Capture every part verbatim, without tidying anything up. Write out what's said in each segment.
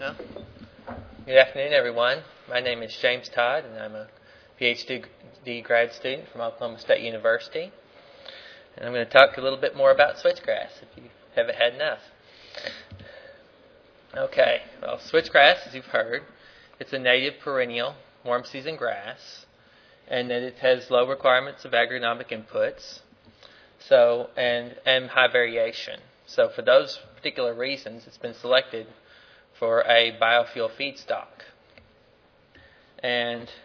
Well, good afternoon, everyone. My name is James Todd, and I'm a PhD grad student from Oklahoma State University. And I'm going to talk a little bit more about switchgrass, if you haven't had enough. Okay, well, switchgrass, as you've heard, it's a native perennial warm season grass, and that it has low requirements of agronomic inputs, so and and high variation. So for those particular reasons, it's been selected for a biofuel feedstock. And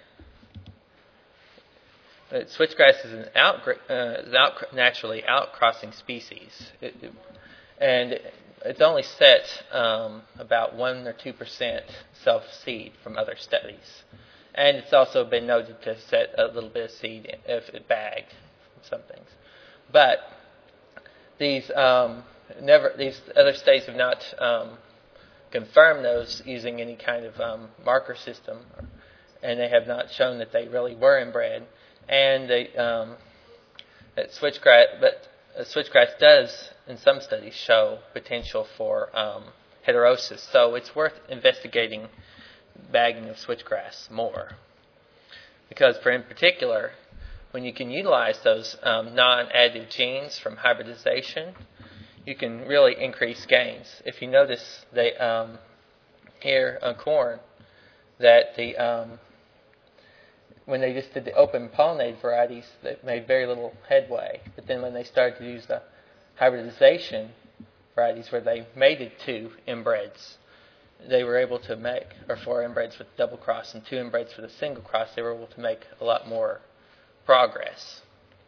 uh, switchgrass is an out, uh, is out naturally outcrossing species, it, it, and it's only set um, about one or two percent self-seed from other studies. And it's also been noted to set a little bit of seed if it bagged from some things. But these um, never these other studies have not um, confirmed those using any kind of um, marker system, and they have not shown that they really were inbred. And they um, that switchgrass, but uh, switchgrass does in some studies show potential for um, heterosis. So it's worth investigating bagging of switchgrass more, because for in particular, when you can utilize those um, non-additive genes from hybridization, you can really increase gains. If you notice, they um, here on corn, that the um, when they just did the open pollinated varieties, they made very little headway. But then when they started to use the hybridization varieties, where they mated two inbreds, they were able to make, or four inbreds with double cross and two inbreds for the single cross, they were able to make a lot more progress.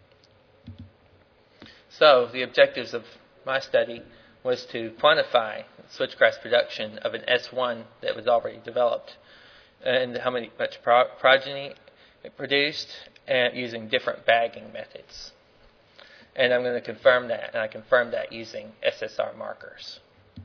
So the objectives of my study was to quantify switchgrass production of an S one that was already developed, and how many much pro- progeny it produced, and using different bagging methods. And I'm going to confirm that, and I confirmed that using S S R markers.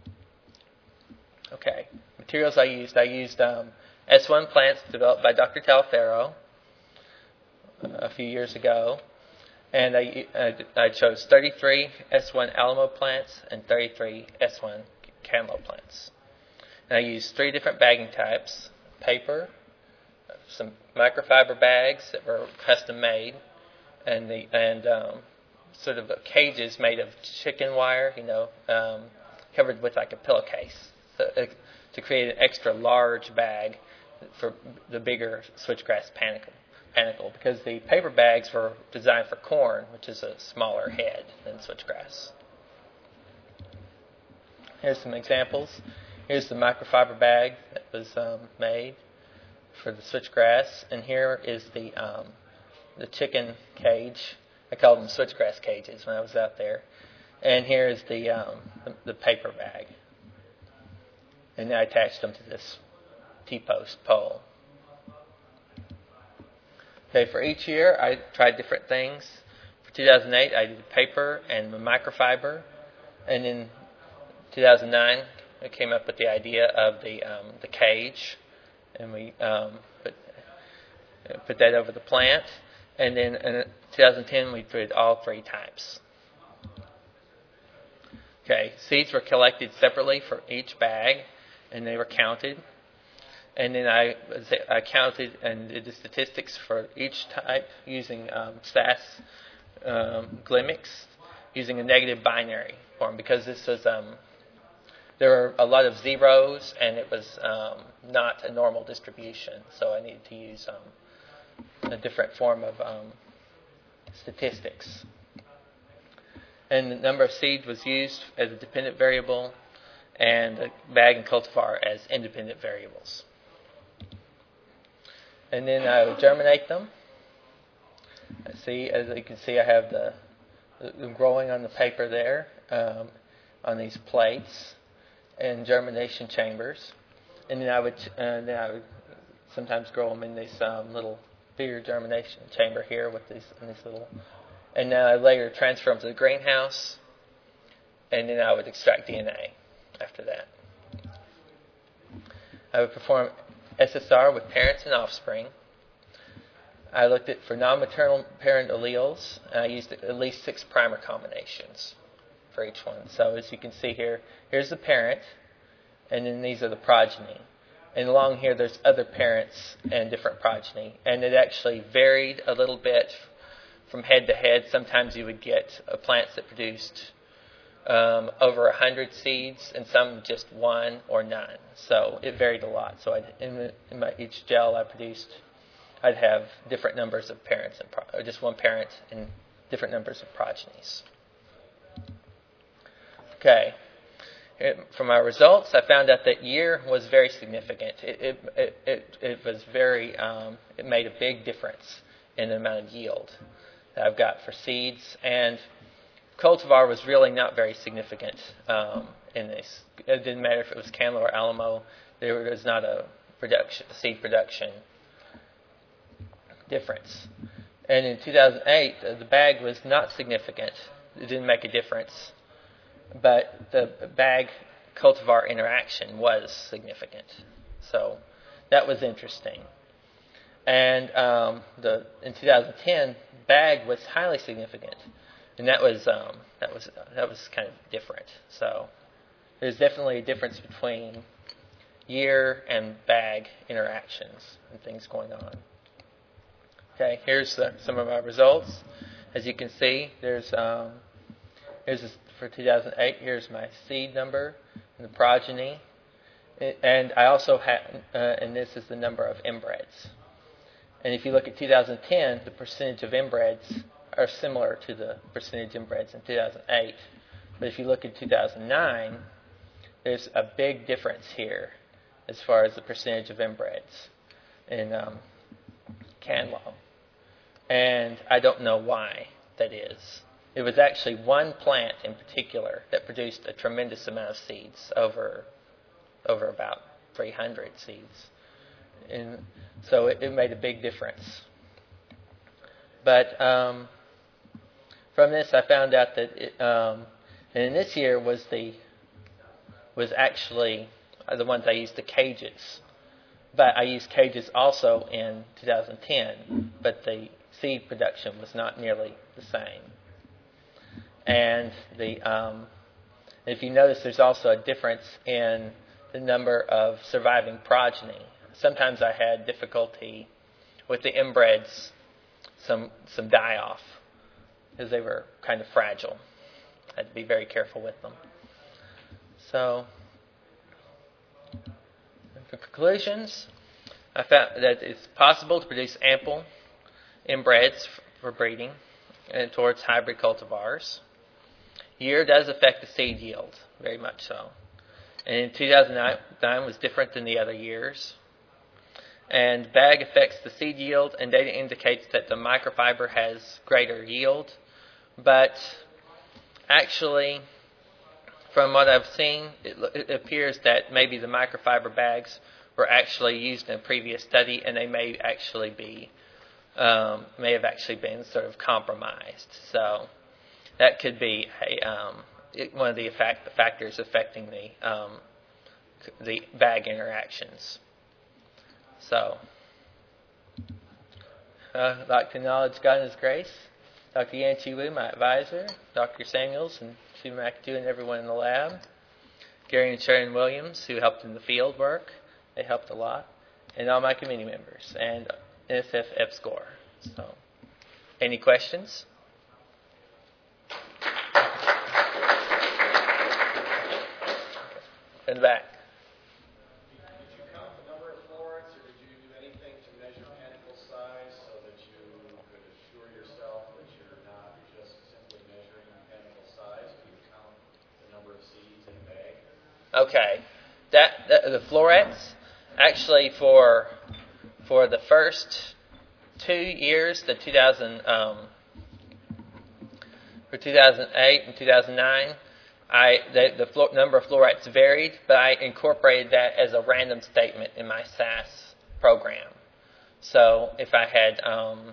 Okay, materials I used. I used um, S one plants developed by Doctor Talfero uh, a few years ago. And I, uh, I chose thirty-three S one Alamo plants and thirty-three S one Cantaloupe plants. And I used three different bagging types: paper, some microfiber bags that were custom made, and the and um, sort of cages made of chicken wire, you know, um, covered with like a pillowcase, so, uh, to create an extra large bag for the bigger switchgrass panicle. Panicle, because the paper bags were designed for corn, which is a smaller head than switchgrass. Here's some examples. Here's the microfiber bag that was um, made for the switchgrass, and here is the um, the chicken cage. I called them switchgrass cages when I was out there. And here is the um, the, the paper bag, and I attached them to this T-post pole. Okay, for each year, I tried different things. For two thousand eight, I did paper and microfiber. And in two thousand nine, I came up with the idea of the um, the cage, and we um, put put that over the plant. And then in two thousand ten, we did all three types. Okay, seeds were collected separately for each bag, and they were counted. And then I, I counted and did the statistics for each type using um, S A S um, Glymics, using a negative binary form, because this was um, there were a lot of zeros, and it was um, not a normal distribution. So I needed to use um, a different form of um, statistics. And the number of seeds was used as a dependent variable, and the bag and cultivar as independent variables. And then I would germinate them. See, as you can see, I have the, the growing on the paper there, um, on these plates and germination chambers. And then I would, uh, then I would sometimes grow them in this um, little bigger germination chamber here with these, in this little. And then I later transfer them to the greenhouse, and then I would extract D N A after that. I would perform S S R with parents and offspring. I looked at for non-maternal parent alleles, and I used at least six primer combinations for each one. So as you can see here, here's the parent, and then these are the progeny. And along here, there's other parents and different progeny. And it actually varied a little bit from head to head. Sometimes you would get uh, plants that produced um, over one hundred seeds, and some just one or none. So it varied a lot. So I'd, in, in my, each gel I produced, I'd have different numbers of parents, and pro- or just one parent and different numbers of progenies. Okay. From my results, I found out that year was very significant. It it it, it, it was very um, it made a big difference in the amount of yield that I've got for seeds. And cultivar was really not very significant um, in this. It didn't matter if it was Candler or Alamo. There was not a production seed production difference. And in two thousand eight, the bag was not significant. It didn't make a difference. But the bag cultivar interaction was significant. So that was interesting. And um, the in two thousand ten, bag was highly significant, and that was um, that was that was kind of different. So there's definitely a difference between year and bag interactions and things going on. Okay, here's uh, some of my results. As you can see, there's um, here's this for two thousand eight. Here's my seed number and the progeny, and I also have, uh, and this is the number of inbreds. And if you look at two thousand ten, the percentage of inbreds are similar to the percentage inbreds in two thousand eight. But if you look at two thousand nine, there's a big difference here as far as the percentage of inbreds in um, Canlo. And I don't know why that is. It was actually one plant in particular that produced a tremendous amount of seeds, over over about three hundred seeds. And so it, it made a big difference. But um, from this, I found out that it, um, and in this year was the was actually the ones I used the cages. But I used cages also in two thousand ten, but the seed production was not nearly the same. And the um, if you notice, there's also a difference in the number of surviving progeny. Sometimes I had difficulty with the inbreds, some some die-off, because they were kind of fragile. I had to be very careful with them. So, for conclusions, I found that it's possible to produce ample inbreds for breeding and towards hybrid cultivars. Year does affect the seed yield, very much so. And in two thousand nine was different than the other years. And bag affects the seed yield, and data indicates that the microfiber has greater yield. But actually, from what I've seen, it, it appears that maybe the microfiber bags were actually used in a previous study, and they may actually be, um, may have actually been sort of compromised. So that could be a, um, it, one of the effect, factors affecting the um, the bag interactions. So, uh, I'd like to acknowledge God and His grace, Doctor Yanchi Wu, my advisor, Doctor Samuels, and Sue McAdoo, and everyone in the lab, Gary and Sharon Williams, who helped in the field work. They helped a lot, and all my committee members, and N S F EPSCoR. So, any questions? In the back. Did you count the number of florets, or did you do anything to measure panicle size so that you could assure yourself that you're not just simply measuring panicle size? Do you count the number of seeds in a bag? Okay. That, that the florets, actually for for the first two years, the two thousand um, for two thousand eight and two thousand nine, I the, the flo- number of florets varied, but I incorporated that as a random statement in my S A S program. So if I had um,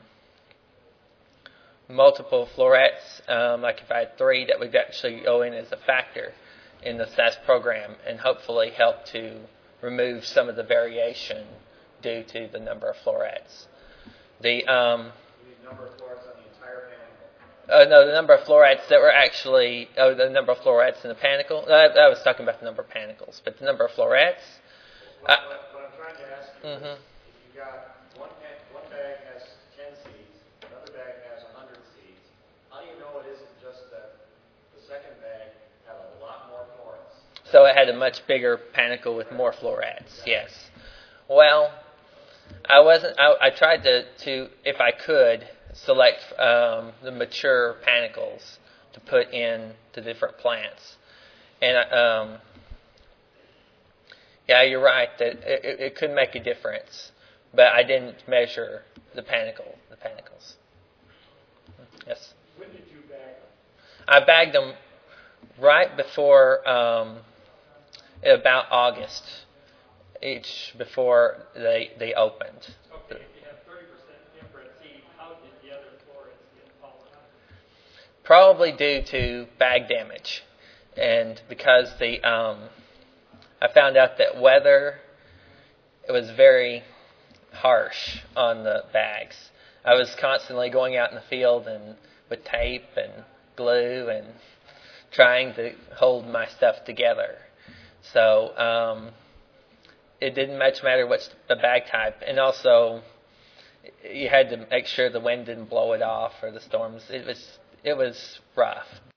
multiple florets, um, like if I had three, that would actually go in as a factor in the S A S program and hopefully help to remove some of the variation due to the number of florets. The um, You need number of florets on the entire panicle. Uh, no, the number of florets that were actually, oh, the number of florets in the panicle. I, I was talking about the number of panicles, but the number of florets. Well, what, what I'm trying to ask you Mm-hmm. is, if you got one pan, one bag has ten seeds, another bag has a hundred seeds. How do you know it isn't just that the second bag had a lot more florets? So it had a much bigger panicle with more florets. Yes. Well, I wasn't. I, I tried to, to, if I could, select um, the mature panicles to put in the different plants, and um, yeah, you're right that it, it could make a difference, but I didn't measure the panicle, the panicles. Yes. When did you bag them? I bagged them right before um, about August, each before they they opened. Okay, if you have thirty percent inbred seed, how did the other florets get pollinated? Probably due to bag damage, and because the um, I found out that weather it was very harsh on the bags. I was constantly going out in the field and with tape and glue and trying to hold my stuff together. So um, it didn't much matter what's the bag type, and also you had to make sure the wind didn't blow it off or the storms. It was it was rough.